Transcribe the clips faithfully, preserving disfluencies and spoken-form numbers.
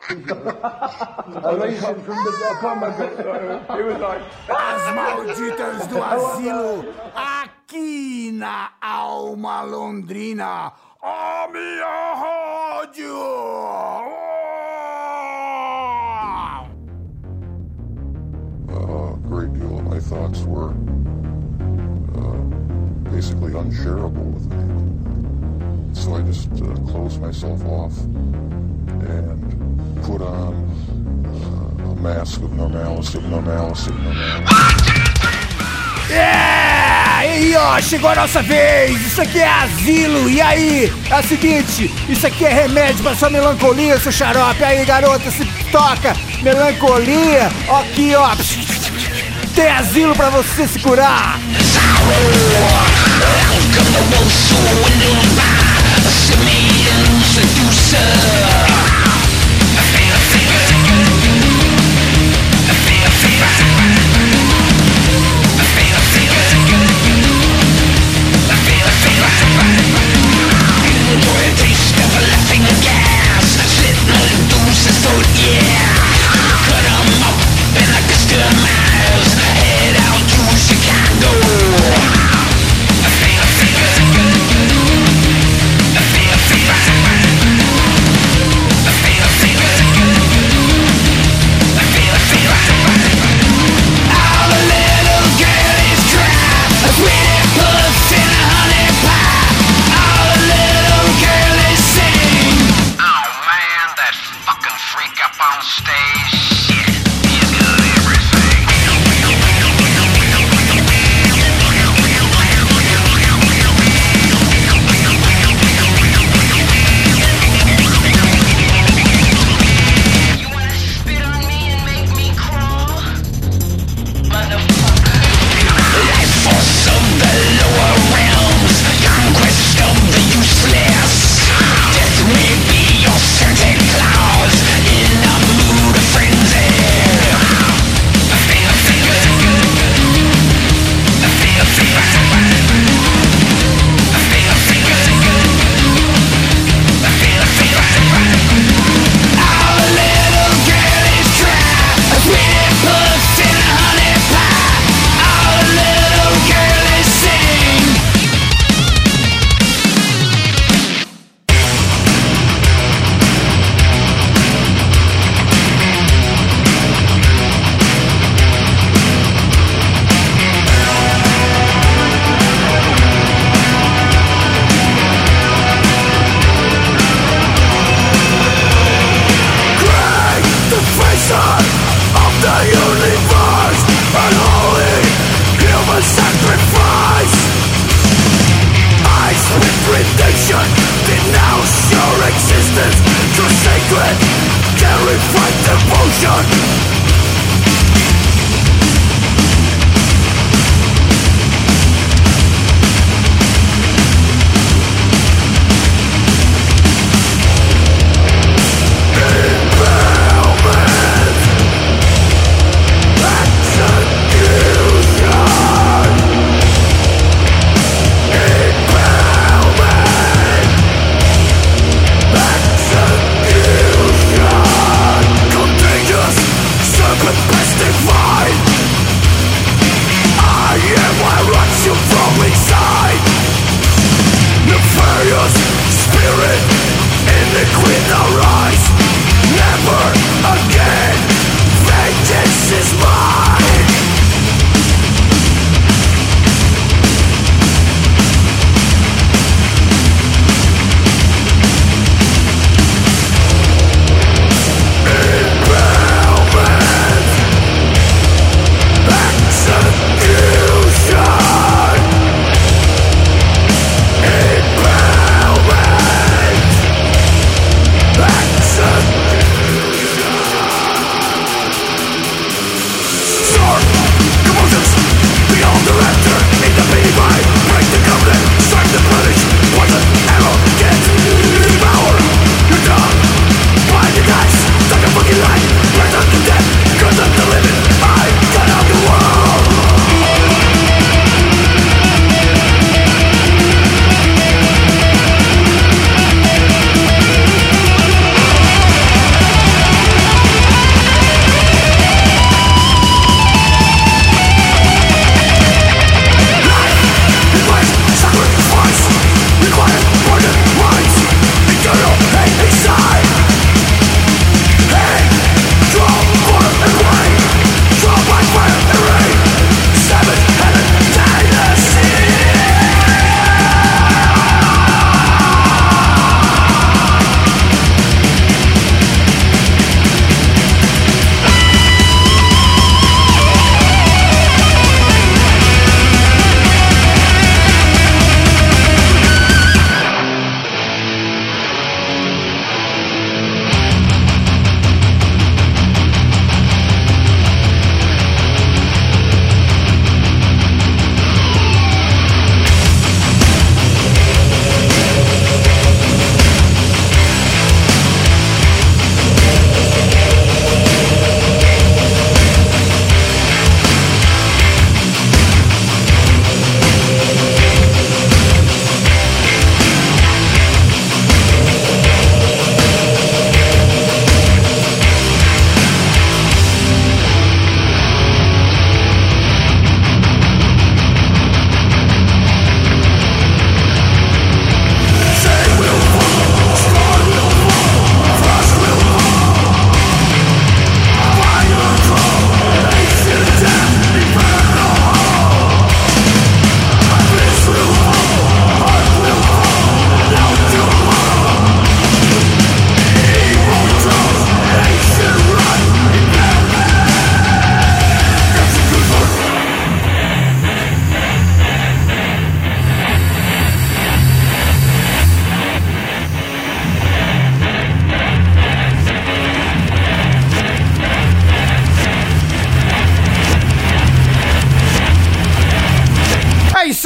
As malditas do asilo, aqui na Alma Londrina, a minha rádio! A great deal of my thoughts were uh, basically unshareable with me. So I just uh, closed myself off and put on uh, a mask of normalcy, normalcy, normalcy. É! E ó, chegou a nossa vez! Isso aqui é asilo! E aí? É o seguinte, isso aqui é remédio pra sua melancolia, seu xarope! Aí, garota, se toca! Melancolia! Aqui, ó! Tem asilo pra você se curar!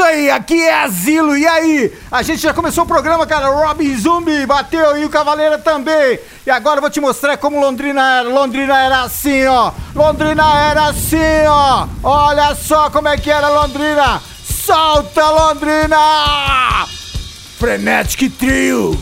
Oi, aqui é Asilo, e aí? A gente já começou o programa, cara, o Robin Zumbi bateu e o Cavaleira também. E agora eu vou te mostrar como Londrina era. Londrina era assim, ó. Londrina era assim, ó. Olha só como é que era Londrina. Solta, Londrina! Frenetic Trio.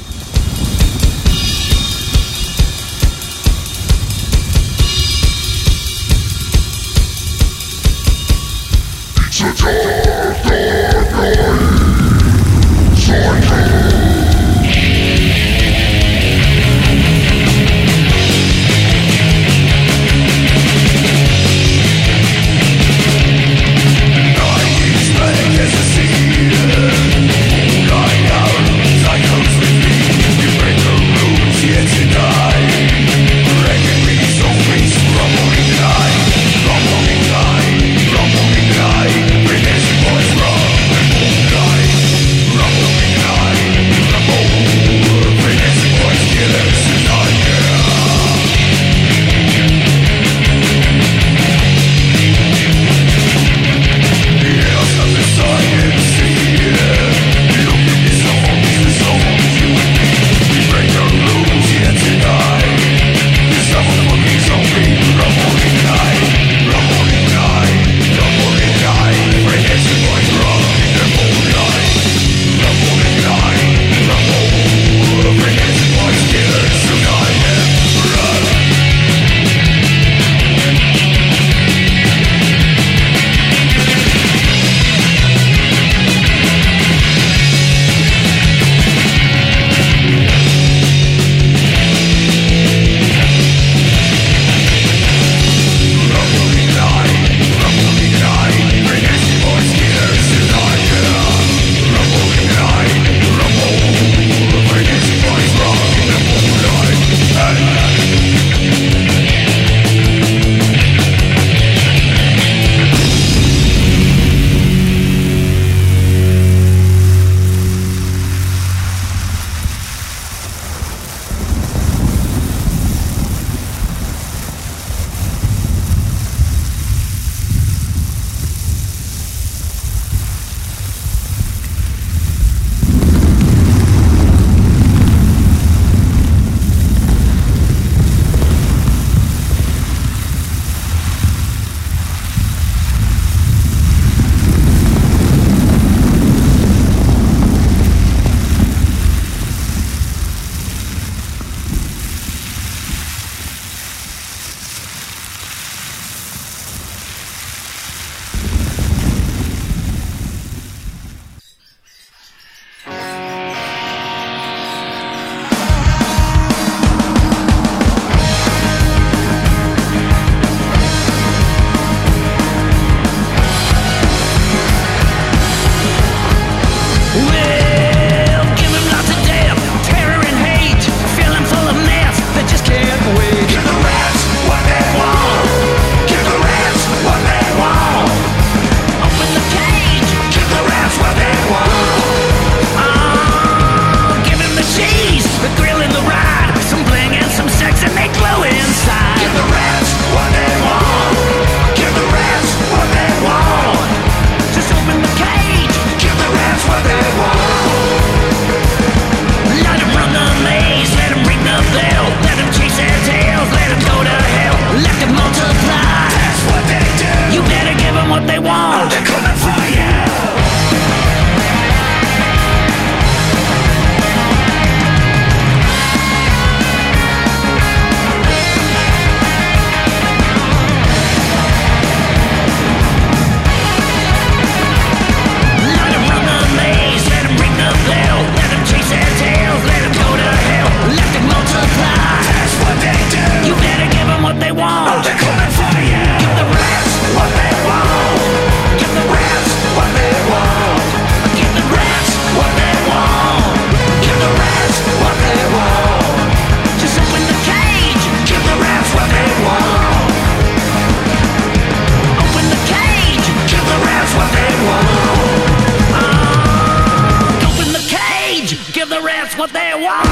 what they want.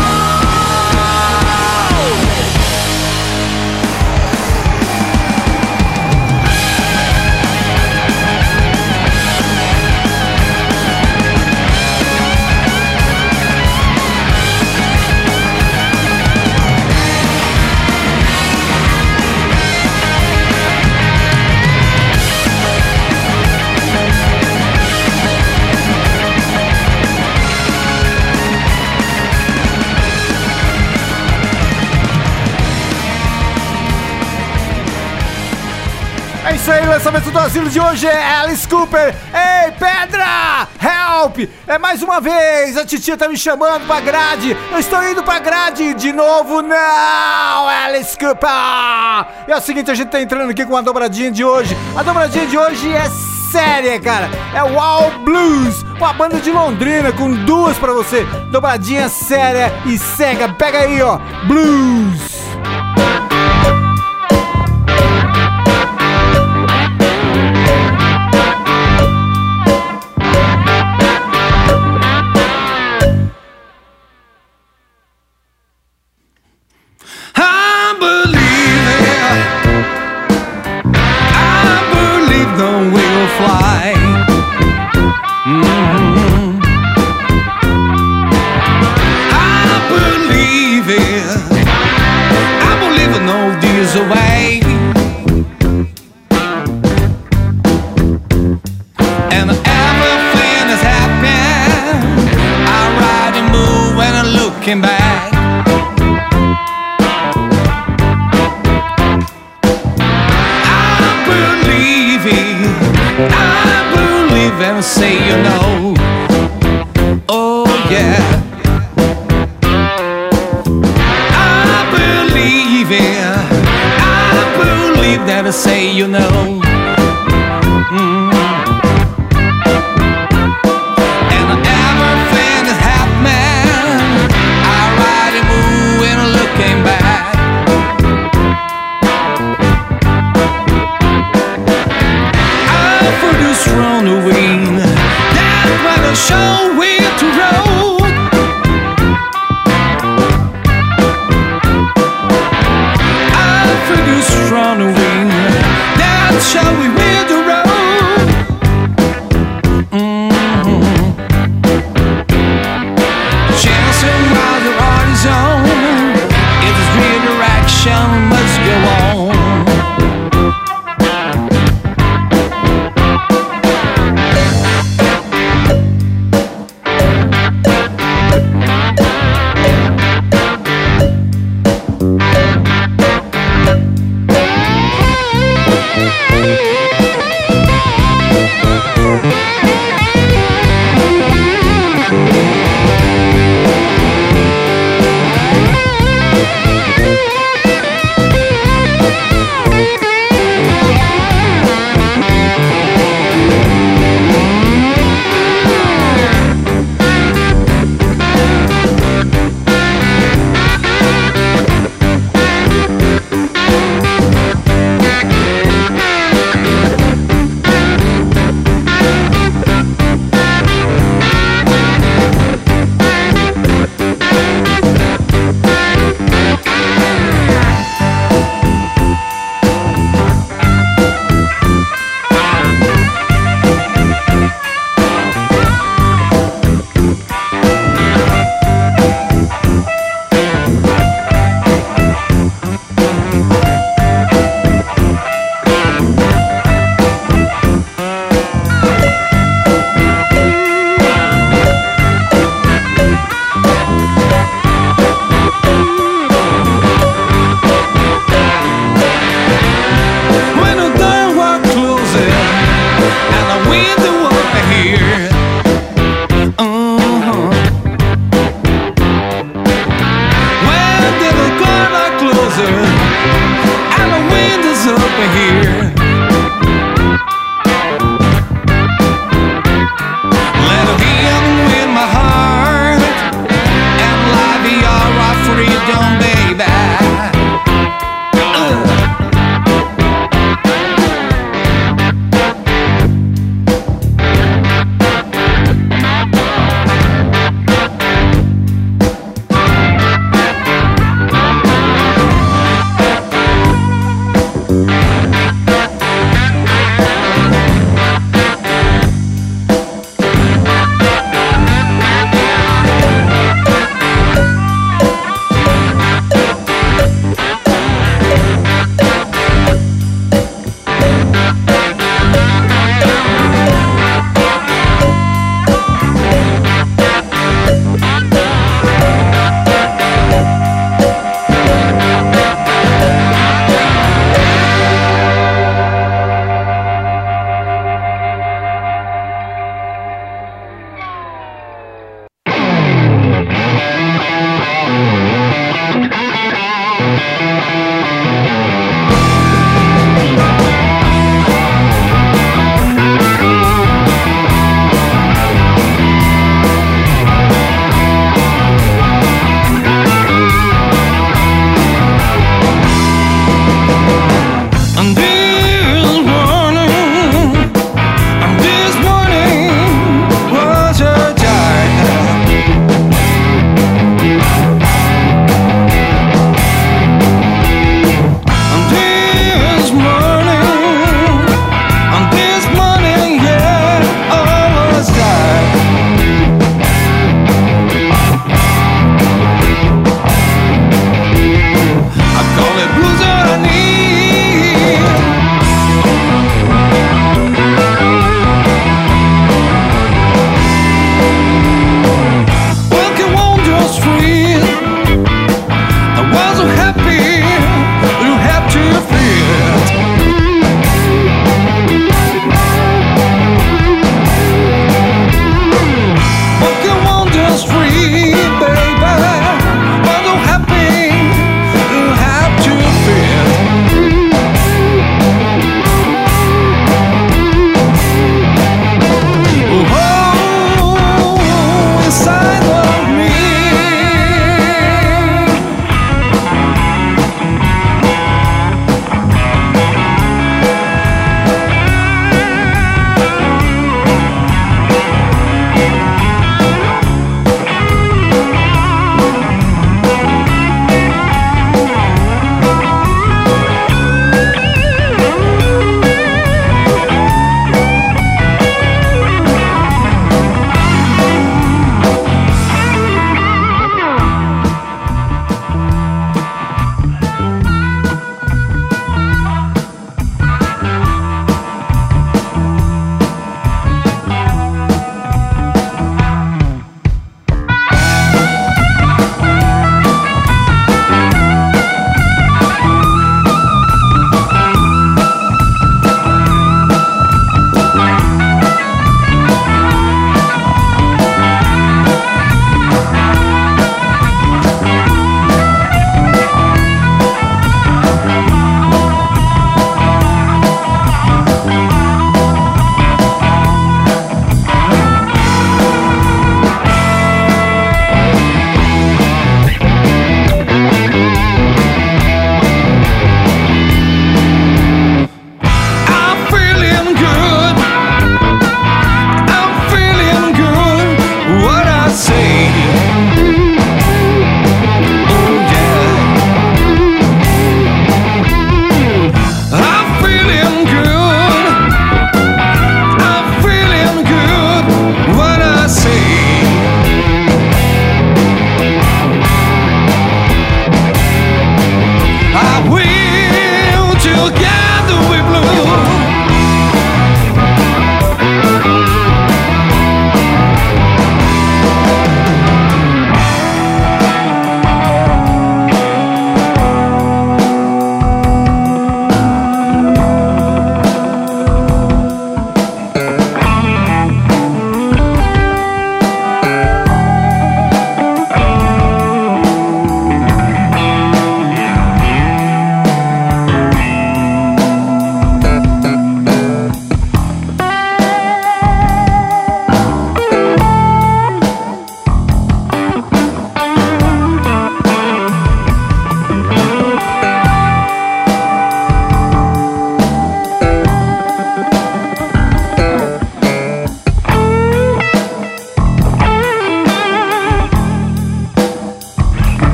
isso aí, o lançamento do Asilo de hoje é Alice Cooper. Ei, Pedra! Help! É mais uma vez, a titia tá me chamando pra grade. Eu estou indo pra grade de novo. Não, Alice Cooper! E é o seguinte, a gente tá entrando aqui com a dobradinha de hoje. A dobradinha de hoje é séria, cara. É o All Blues, uma banda de Londrina com duas pra você. Dobradinha séria e cega. Pega aí, ó. Blues. Away and everything is happening. I ride and move when I'm looking back. I believe it, I believe and say you know. Oh yeah, I believe it. That I say you know. Mm. And everything is happening. I ride and move and I'm looking back. I for this runaway, that's when I show where to roll. I for this runaway, shall we wear the road? Mm-hmm. Chasing by the horizon, its redirection must go on.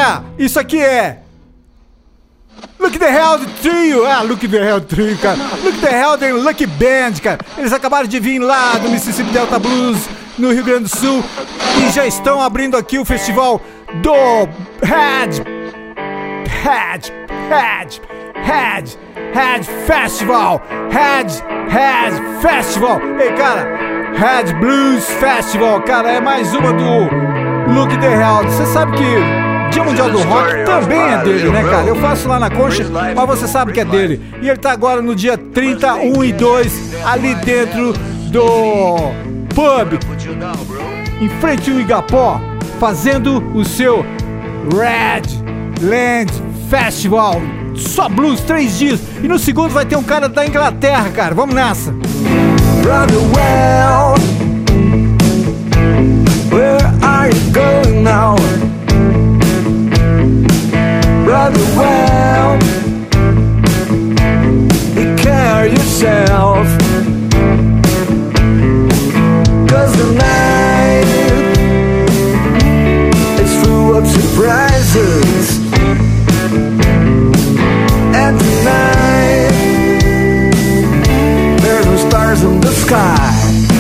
Yeah, isso aqui é Look the Hell Trio. Ah, Look the Hell Trio, cara. Look the Hell the Lucky Band, cara. Eles acabaram de vir lá do Mississippi Delta Blues, no Rio Grande do Sul, e já estão abrindo aqui o festival do Head Head Head Head Head Festival. Head Head Festival. Ei, cara, Head Blues Festival, cara, é mais uma do Look the Hell. Você sabe que Dia Mundial do Rock também é dele, né, cara? Eu faço lá na Concha, mas você sabe que é dele. E ele tá agora no dia trinta, um e dois, ali dentro do pub, em frente ao Igapó, fazendo o seu Red Land Festival. Só blues, três dias. E no segundo vai ter um cara da Inglaterra, cara. Vamos nessa. Brother, well, where are you going now? Brother, well, take care of yourself, 'cause the night is full of surprises, and tonight there's no stars in the sky.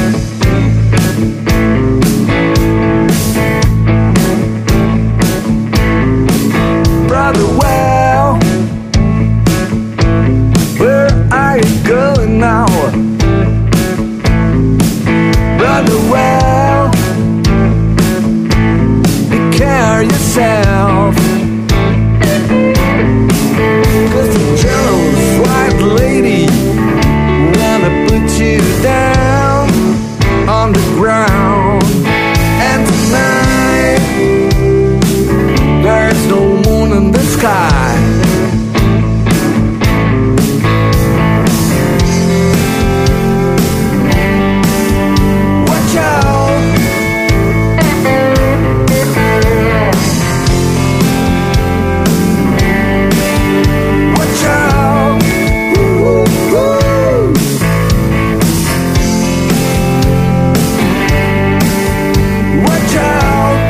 Brother, well, where are you going now? Brother, well, take care of yourself, 'cause the jealous white lady wanna put you down on the ground, and tonight there's no moon in the sky. Watch out, watch out, ooh, ooh. Watch out.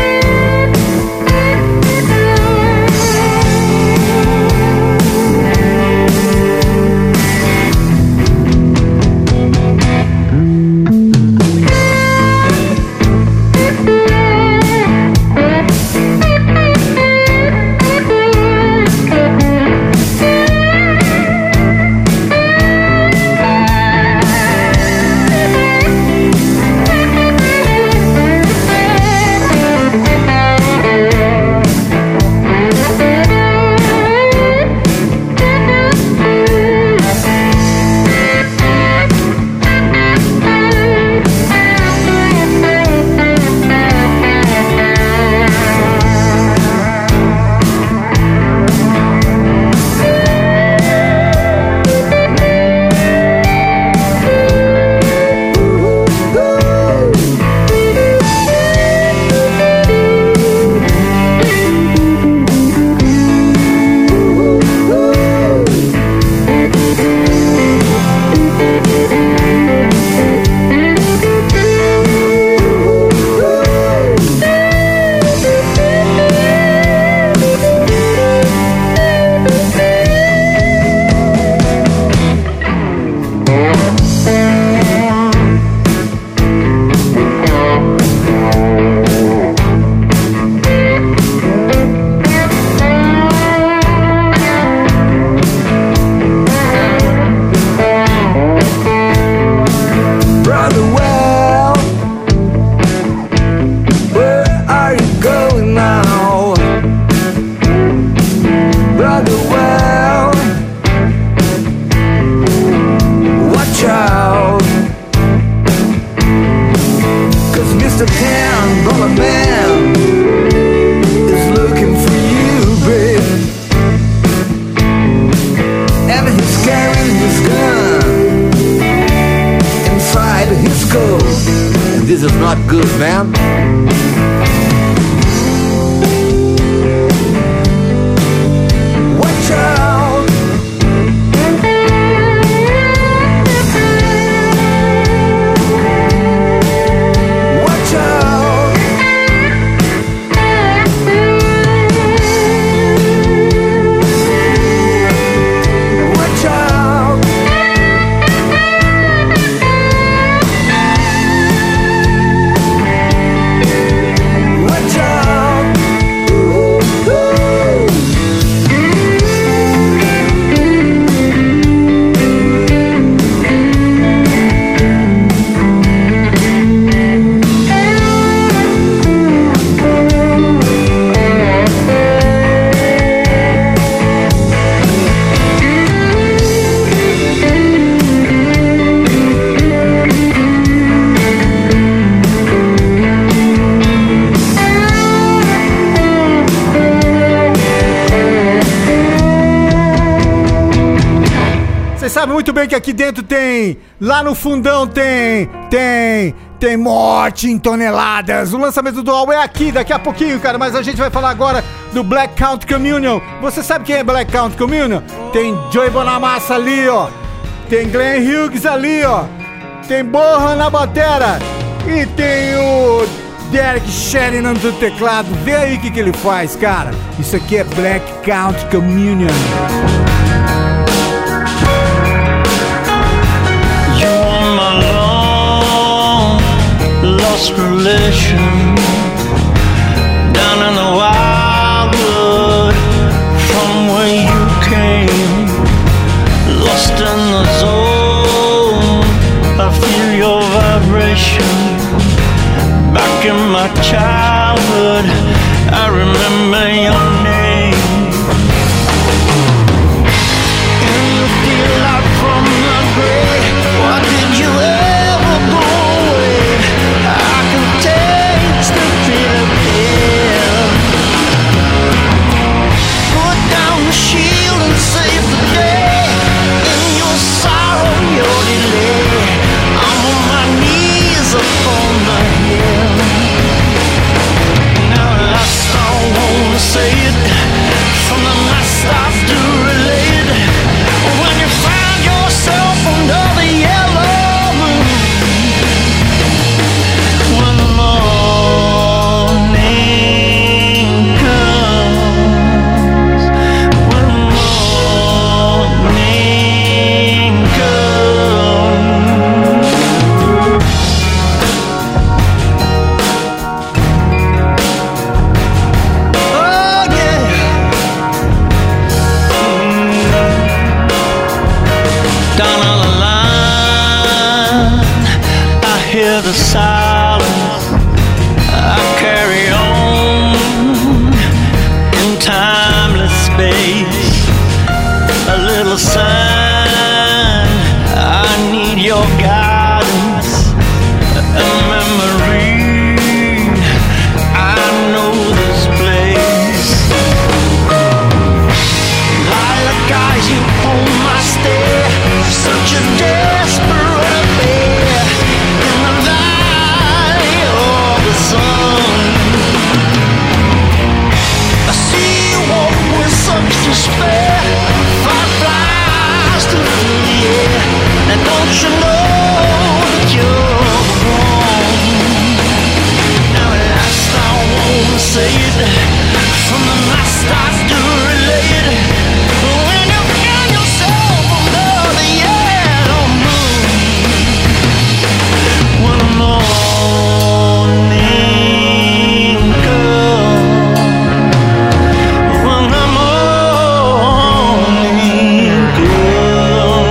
This is not good, man. Watch out. Watch out. muito bem que aqui dentro tem, lá no fundão tem, tem, tem morte em toneladas. O lançamento do álbum é aqui, daqui a pouquinho, cara, mas a gente vai falar agora do Black Country Communion. Você sabe quem é Black Country Communion? Tem Joey Bonamassa ali, ó. Tem Glenn Hughes ali, ó. Tem Bohan na batera. E tem o Derek Sheridan do teclado. Vê aí o que, que ele faz, cara. Isso aqui é Black Country Communion. Lost relation down in the wildwood from where you came, lost in the zone. I feel your vibration back in my childhood. I remember your name. In the daylight from the grave, why did you ever go away? I can taste the bitter pill. Put down the shield and save the day. In your sorrow, your delay, I'm on my knees upon the hill. Now at last I wanna say it, from the night start to relate. When you find yourself under the yellow moon, when the morning comes, when the morning comes. Oh yeah. Down on the line, I hear the silence. I carry on in timeless space. A little sign, I need your guidance. A memory, I know this place. Lilac eyes, you hold my stare. Such a desperate affair in the valley of the sun. I see you walk with such despair. Fireflies to fill the air. And don't you know that you're the one? Now at last I wanna say it, from the night starts to relate. When you find yourself under the yellow moon, when the morning comes, when the morning comes.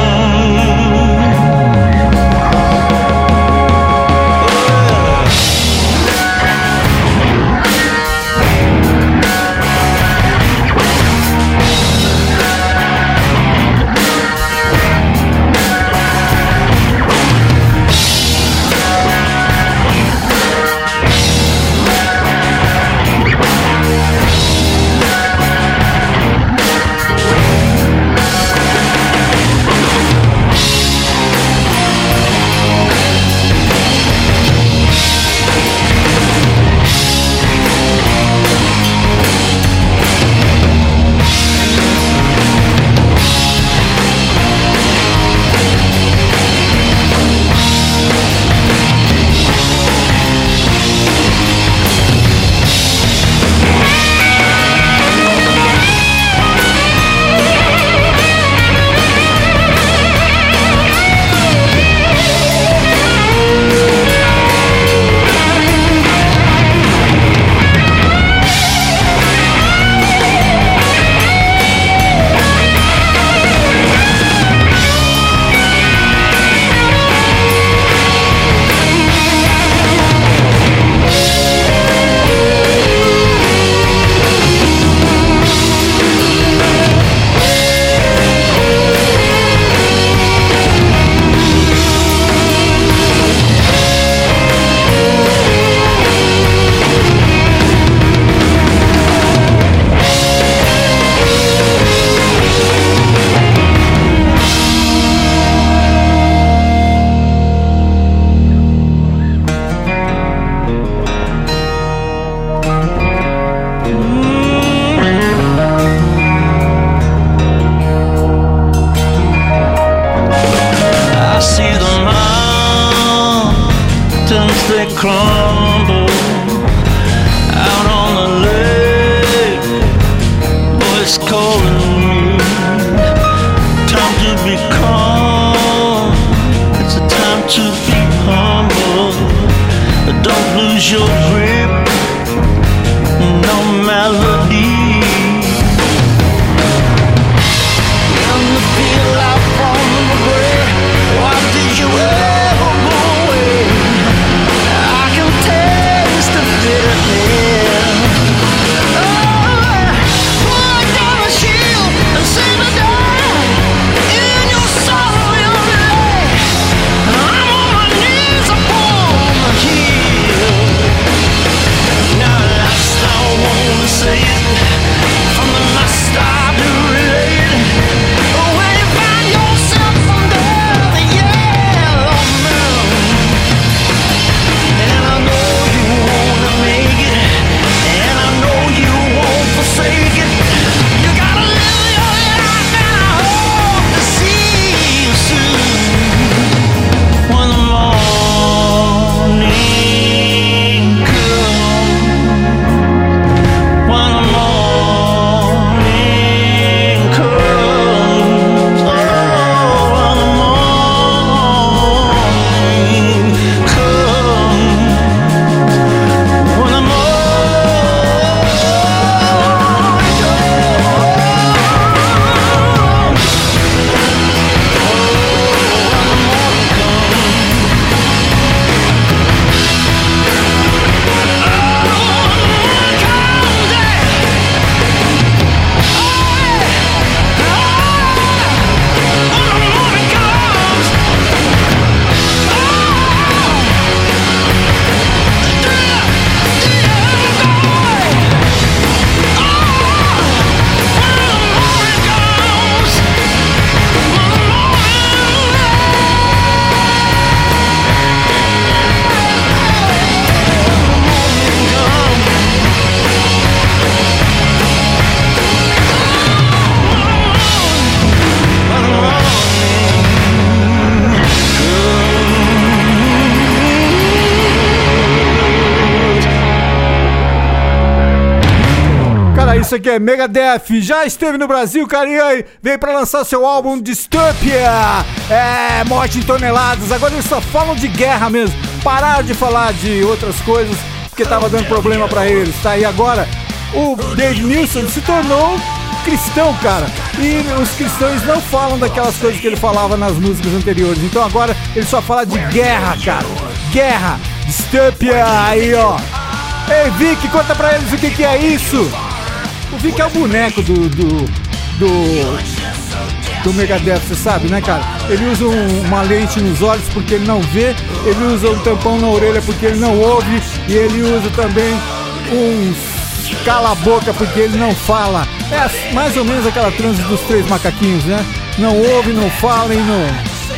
Ah, isso aqui é Megadeth. Já esteve no Brasil, cara, e aí veio pra lançar seu álbum Dystopia. É, morte em toneladas. Agora eles só falam de guerra mesmo. Pararam de falar de outras coisas porque tava dando problema pra eles, tá? E agora o Dave Nilsson se tornou cristão, cara. E os cristãos não falam daquelas coisas que ele falava nas músicas anteriores. Então agora ele só fala de guerra, cara. Guerra, Dystopia, aí ó. Ei, Vic, conta pra eles o que que é isso. O Vic é o boneco do do do, do Megadeth, você sabe, né, cara? Ele usa um, uma lente nos olhos porque ele não vê. Ele usa um tampão na orelha porque ele não ouve. E ele usa também uns cala a boca porque ele não fala. É mais ou menos aquela transe dos três macaquinhos, né? Não ouve, não fala e não...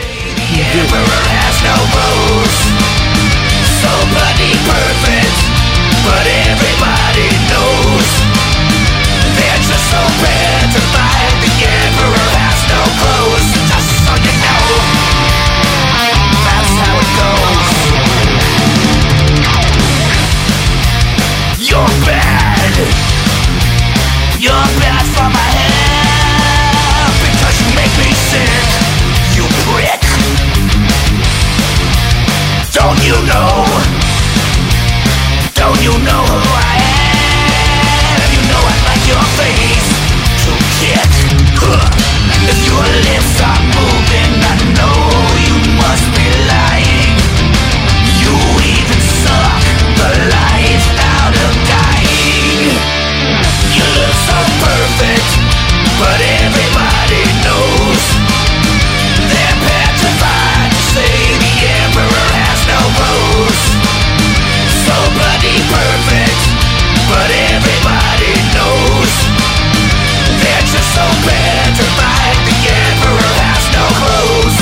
You're bad. You're bad for my head because you make me sick, you prick. Don't you know? Don't you know who I am? You know I'd like your face to kick. If your lips are moving, I know you must be lying. You even suck the life out of dying. You look so perfect, but everybody knows they're petrified to say the emperor has no pose. So bloody perfect, but everybody knows they're just so petrified the emperor has no clothes.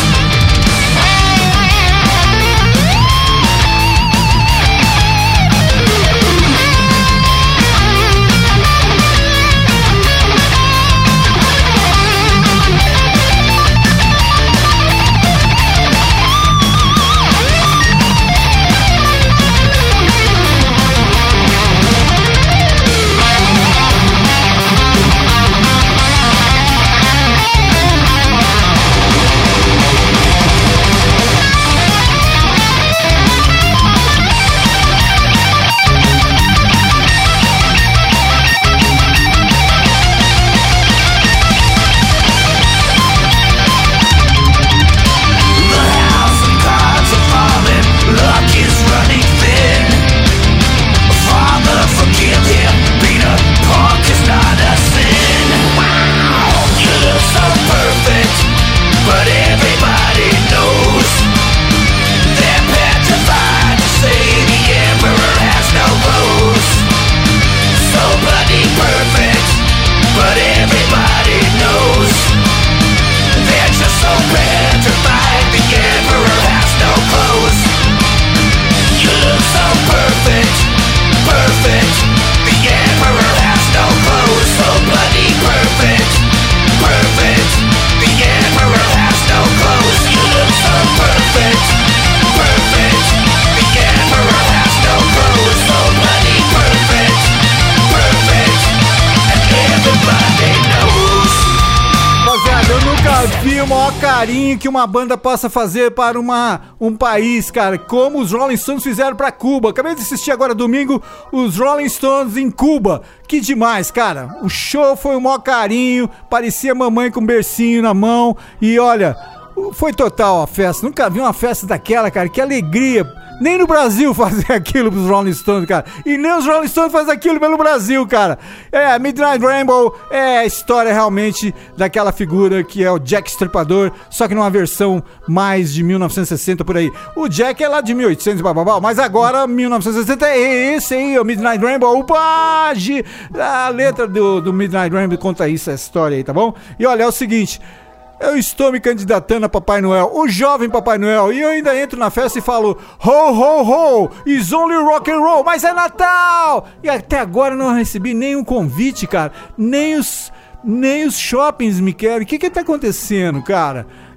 Carinho que uma banda possa fazer para uma, um país, cara, como os Rolling Stones fizeram para Cuba. Acabei de assistir agora domingo os Rolling Stones em Cuba. Que demais, cara. O show foi o maior carinho, parecia mamãe com um bercinho na mão e olha, foi total a festa. Nunca vi uma festa daquela, cara. Que alegria. Nem no Brasil fazer aquilo pros Rolling Stones, cara. E nem os Rolling Stones fazem aquilo pelo Brasil, cara. É, Midnight Rainbow é a história realmente daquela figura que é o Jack Stripador, só que numa versão mais de mil novecentos e sessenta por aí. O Jack é lá de mil e oitocentos, bababá, mas agora mil novecentos e sessenta é esse aí, o Midnight Rainbow. O Page, a letra do, do Midnight Rainbow conta isso, essa história aí, tá bom? E olha, é o seguinte... Eu estou me candidatando a Papai Noel, o jovem Papai Noel, e eu ainda entro na festa e falo ho, ho, ho, it's only rock and roll, mas é Natal! E até agora eu não recebi nenhum convite, cara, nem os, nem os shoppings me querem. O que que tá acontecendo, cara?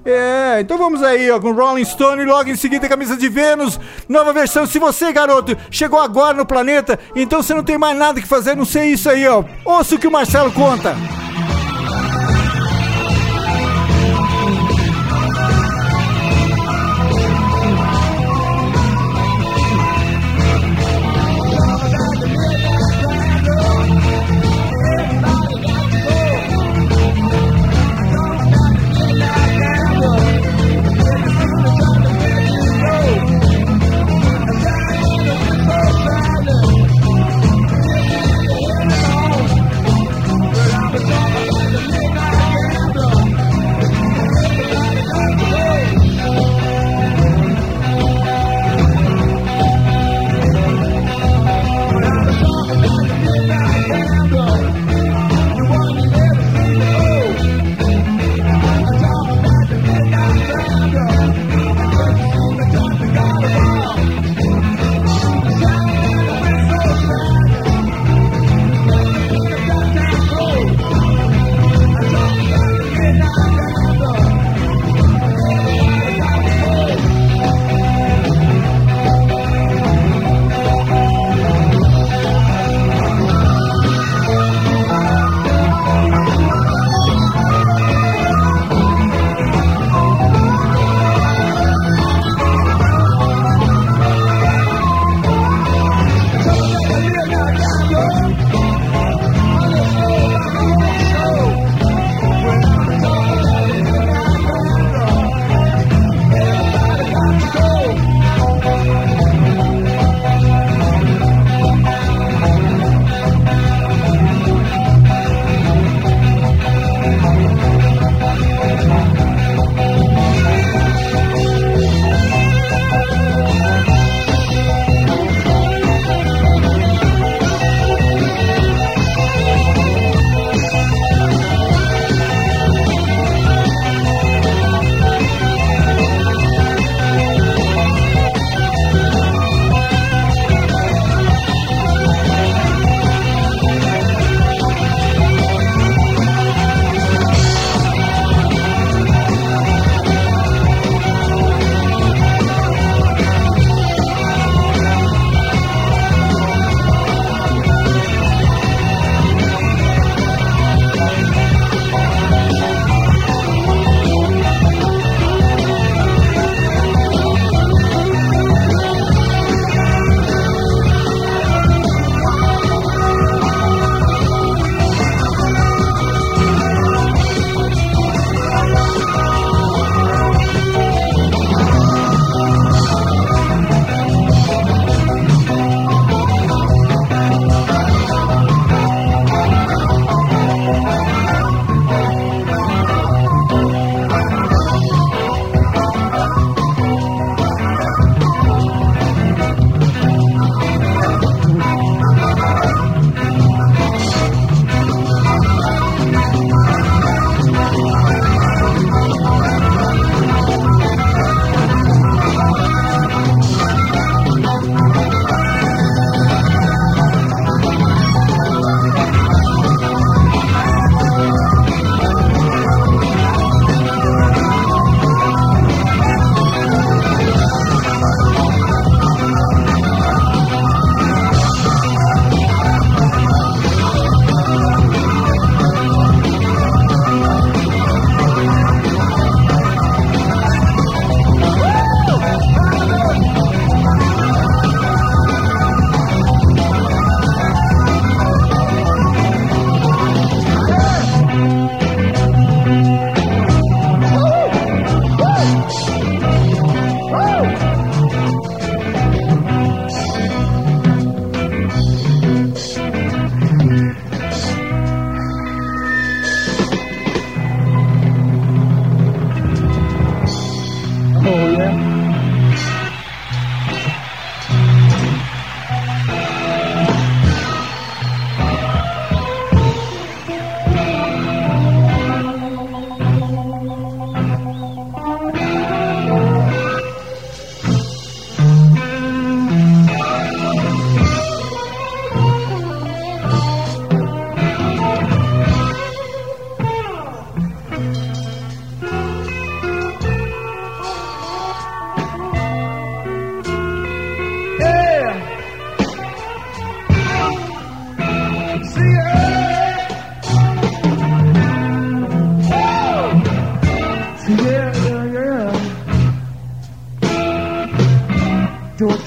É, então vamos aí, ó, com Rolling Stone e logo em seguida Camisa de Vênus, nova versão. Se você, garoto, chegou agora no planeta, então você não tem mais nada que fazer, não sei isso aí, ó. Ouça o que o Marcelo conta. But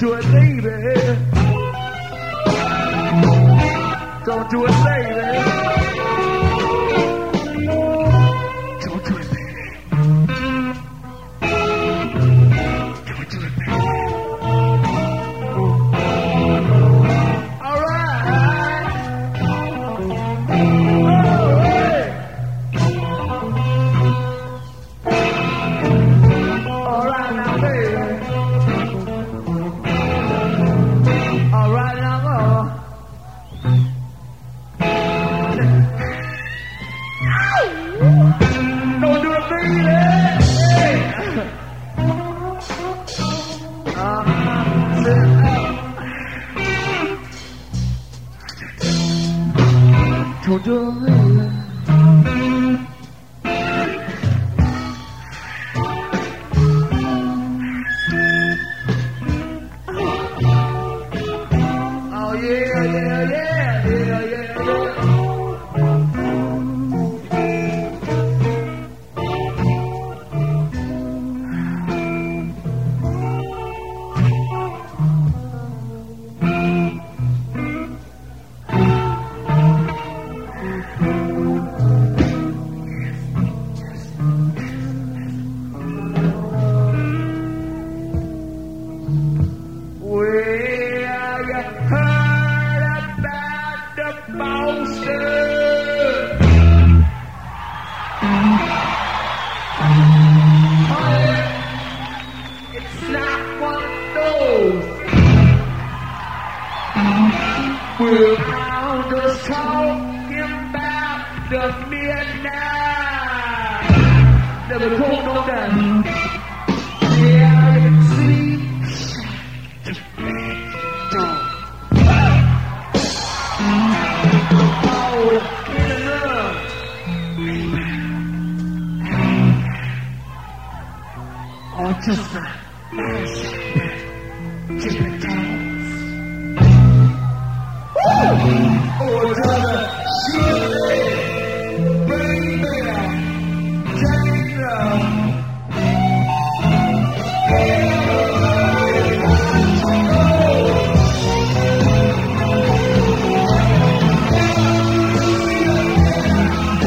do it, baby. Don't do it, baby. Don't do it, baby. Don't do it, baby. All right. Oh, hey. All right now, baby. All right now, mama. Don't do it, baby. Hey. Uh, don't do it, baby. Oh yeah, yeah, yeah, yeah, yeah, yeah. Well, you heard about the Boston. Oh, yeah. It's not one of those. Well, I'm just talking about the midnight. Never told no that. Yeah, I can see. Or just a nice chicken toes. Or just a chili, baby, tango.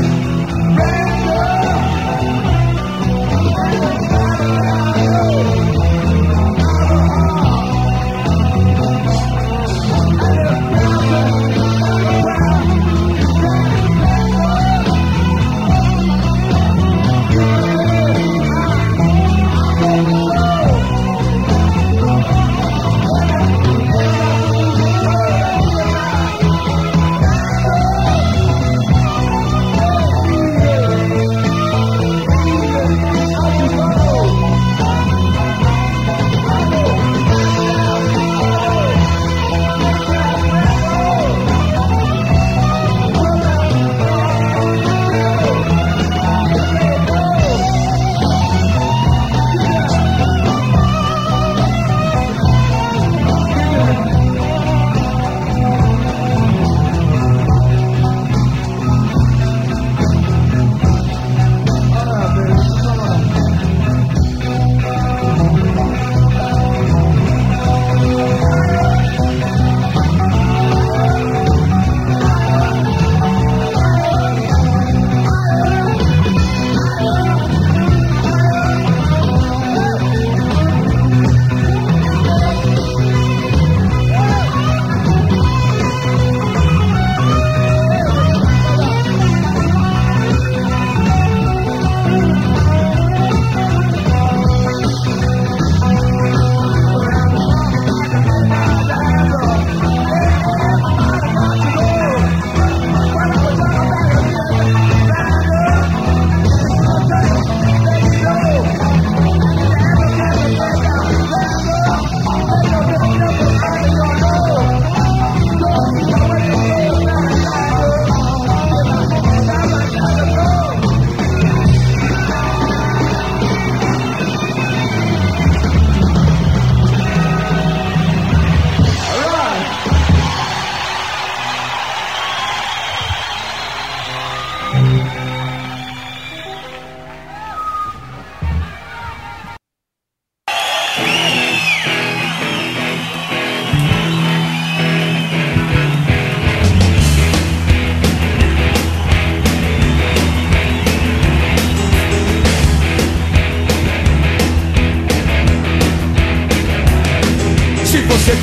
Oh,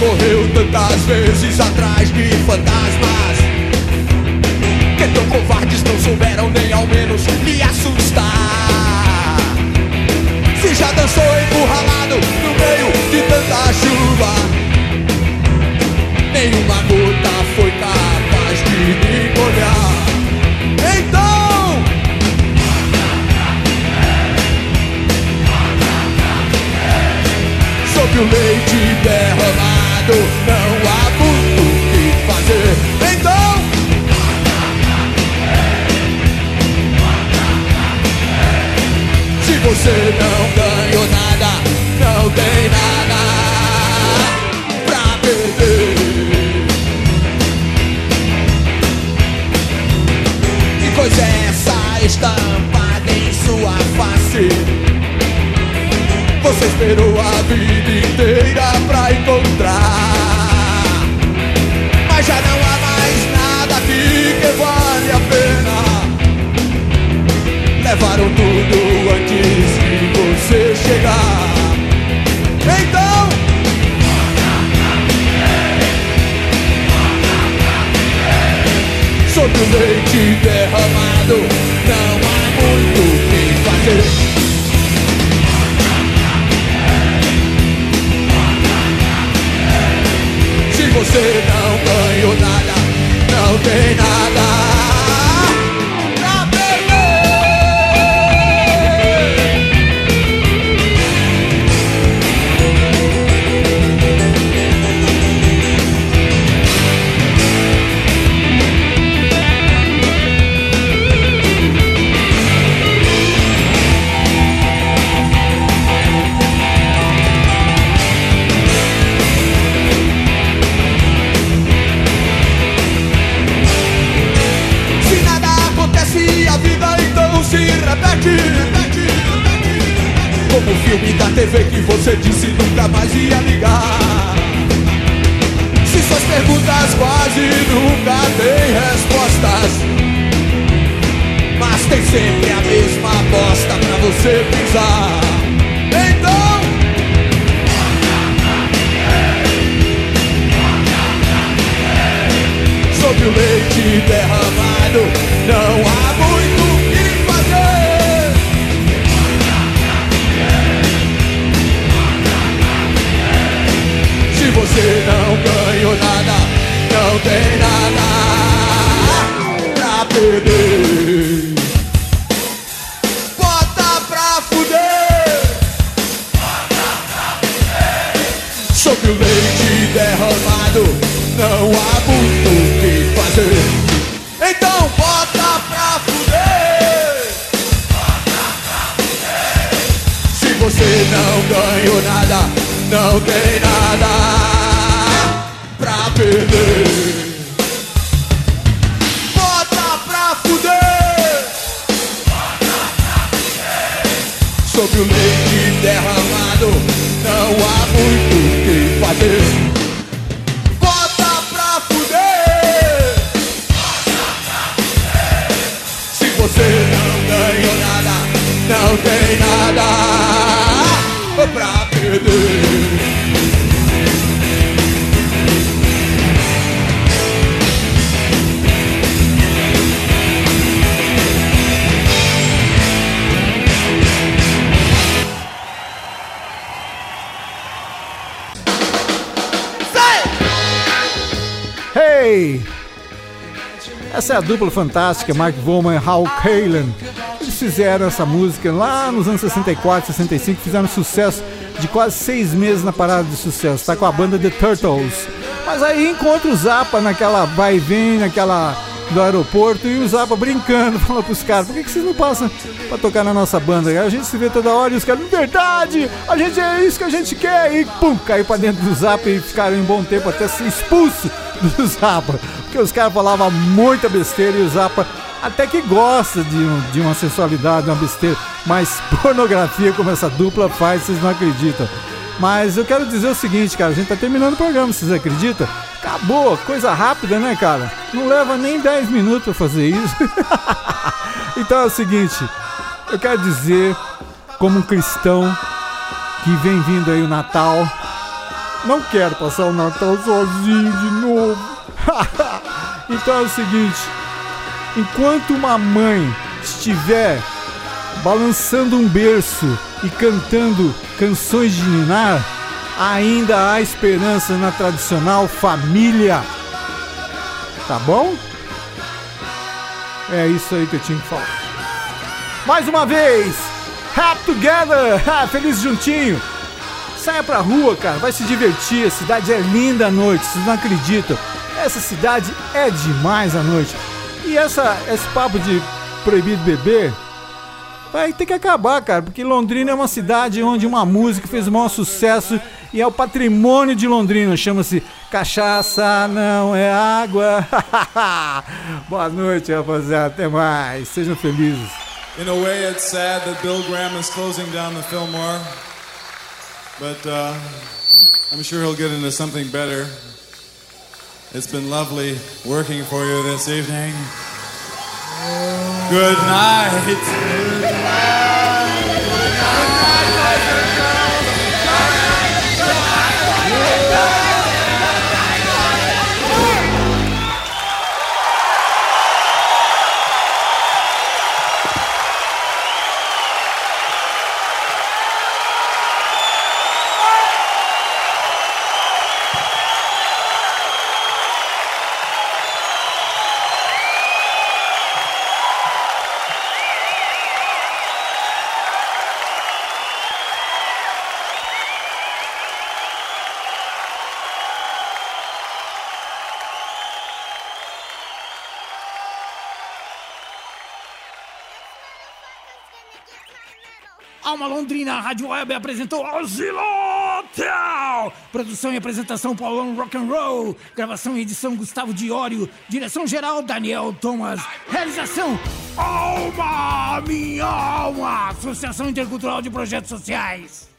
correu tantas vezes atrás de fantasmas, que tão covardes não souberam nem ao menos me assustar. Se já dançou encurralado no meio de tanta chuva, nenhuma gota foi capaz de me molhar. Então, sob o leite derramado, não há muito o que fazer. Então, se você não ganhou nada, não tem nada pra perder. Que coisa é essa estampada em sua face? Você esperou a vida inteira pra encontrar, mas já não há mais nada aqui que vale a pena. Levaram tudo antes de você chegar. Então, sob o leite derramado, não há muito o que fazer. Se você não ganhou nada, não tem nada pra perder. Como o filme da T V que você disse nunca mais ia ligar. Se suas perguntas quase nunca têm respostas, mas tem sempre a mesma bosta pra você pisar. Então, sob o leite derramado, não há muito o que fazer. Se você não ganhou nada, não tem nada pra perder. Bota pra fuder. Bota pra fuder. Sob o leite derramado, não há muito o que fazer. Então bota pra fuder. Bota pra fuder. Se você não ganhou nada, não tem nada pra perder. Bota pra fuder. Bota pra fuder. Sob o leite derramado, não há muito o que fazer. Bota pra fuder. Bota pra fuder. Se você não ganhou nada, não tem nada pra perder. Hey! Essa é a dupla fantástica, Mark Volman e Hal Kalan. Eles fizeram essa música lá nos anos sessenta e quatro, sessenta e cinco, fizeram sucesso de quase seis meses na parada de sucesso. Tá com a banda The Turtles. Mas aí encontra o Zappa naquela vai e vem, naquela do aeroporto, e o Zappa brincando, falando pros caras: por que, que vocês não passam pra tocar na nossa banda? A gente se vê toda hora e os caras: verdade, a gente é isso que a gente quer. E pum, caiu pra dentro do Zappa e ficaram um bom tempo até ser expulso do Zappa, porque os caras falavam muita besteira e o Zappa até que gosta de, um, de uma sensualidade, uma besteira, mas pornografia como essa dupla faz, vocês não acreditam. Mas eu quero dizer o seguinte, cara, a gente tá terminando o programa, vocês acreditam? Acabou, coisa rápida, né, cara? Não leva nem dez minutos pra fazer isso. Então é o seguinte, eu quero dizer, como um cristão que vem vindo aí o Natal, não quero passar o Natal sozinho de novo. Então é o seguinte, enquanto uma mãe estiver balançando um berço e cantando canções de ninar, ainda há esperança na tradicional família. Tá bom? É isso aí que eu tinha que falar. Mais uma vez, Happy Together, feliz juntinho. Saia pra rua, cara, vai se divertir. A cidade é linda à noite, vocês não acreditam. Essa cidade é demais à noite. E essa, esse papo de proibido beber vai ter que acabar, cara, porque Londrina é uma cidade onde uma música fez o maior sucesso e é o patrimônio de Londrina, chama-se Cachaça Não É Água. Boa noite, rapaziada, até mais, sejam felizes. In a way, it's sad that Bill Graham is closing down the Fillmore, but uh, I'm sure he'll get into something better. It's been lovely working for you this evening. Good night. Good night. Good night. Alma Londrina, a Rádio Web apresentou Ozilotel. Produção e apresentação Paulão Rock and Roll. Gravação e edição Gustavo Diório. Direção geral Daniel Thomas. Realização Alma, minha alma. Associação Intercultural de Projetos Sociais.